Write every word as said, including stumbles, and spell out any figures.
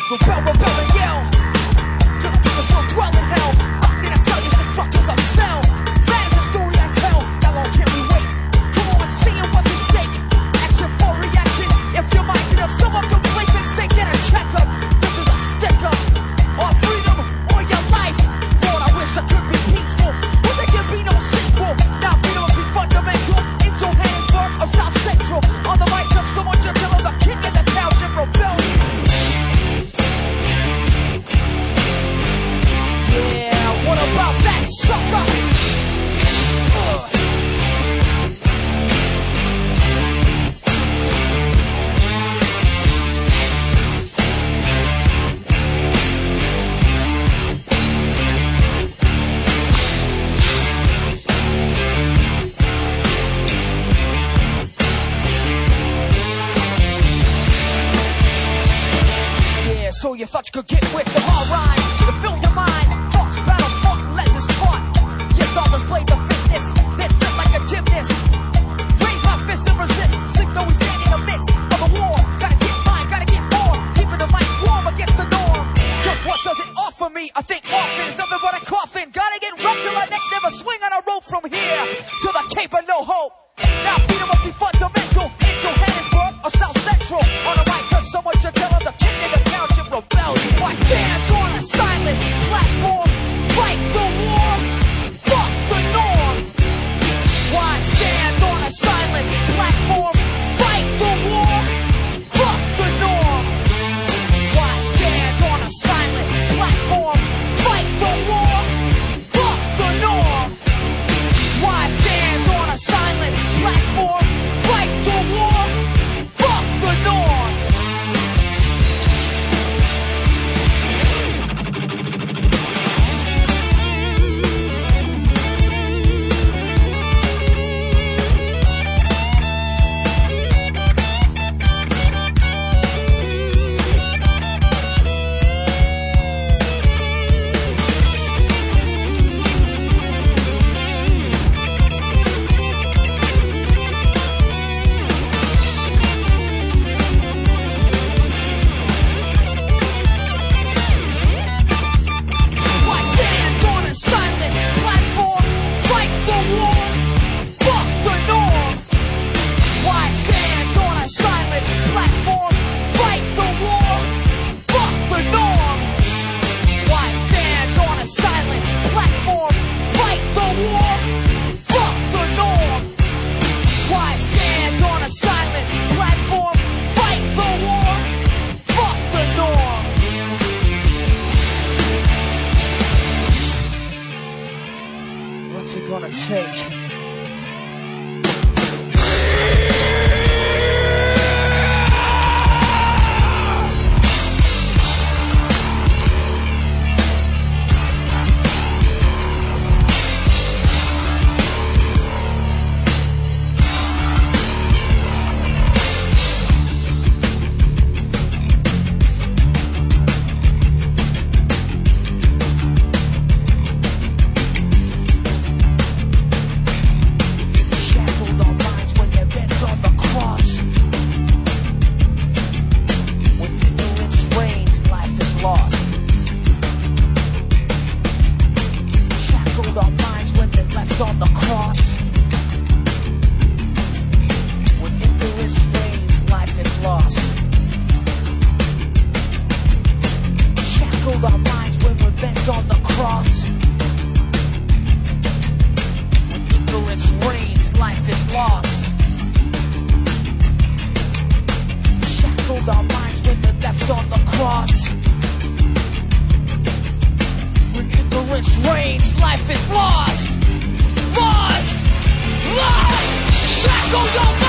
Rebel, rebel and yell. Cause still dwell in hell. Locked in a cell, use the structures of cell. That is the story I tell. How long can we wait? Come on, seeing what's at stake. Action for reaction. If your mind's in a somewhat complacent state, get a checkup. This is a stick-up. Or freedom, or your life. Lord, I wish I could be peaceful, but there can be no sequel. Now freedom must be fundamental. In Johannesburg or South Central. On the mic, cause someone just tell the king in the township rebellion. Yeah, what about that sucker? Uh. So you thought you could get with the hard rhyme to fill your mind. Thoughts, battles, fought, lessons taught. Yes, others play the fitness, then fit like a gymnast. Raise my fist and resist. Sleep though we stand in the midst of a war. Gotta get mine, gotta get more. Keeping the mic warm against the norm. Cause what does it offer me? I think often is nothing but a coffin. Gotta get rough till I next never swing on a rope from here to the Cape of No Hope. Now freedom must be fundamental in Johannesburg or South Central. On the mic, cause someone should tell them the king in the township rebellion. Why stand on a silent platform? Fight the war, fuck the norm. Why stand on a silent platform? Fight the war, fuck the norm. Why stand on a silent platform? Fight the war, fuck the norm. Why stand on a silent platform? Fight the war, fuck the norm. Gonna take life is lost, lost, lost, shackled on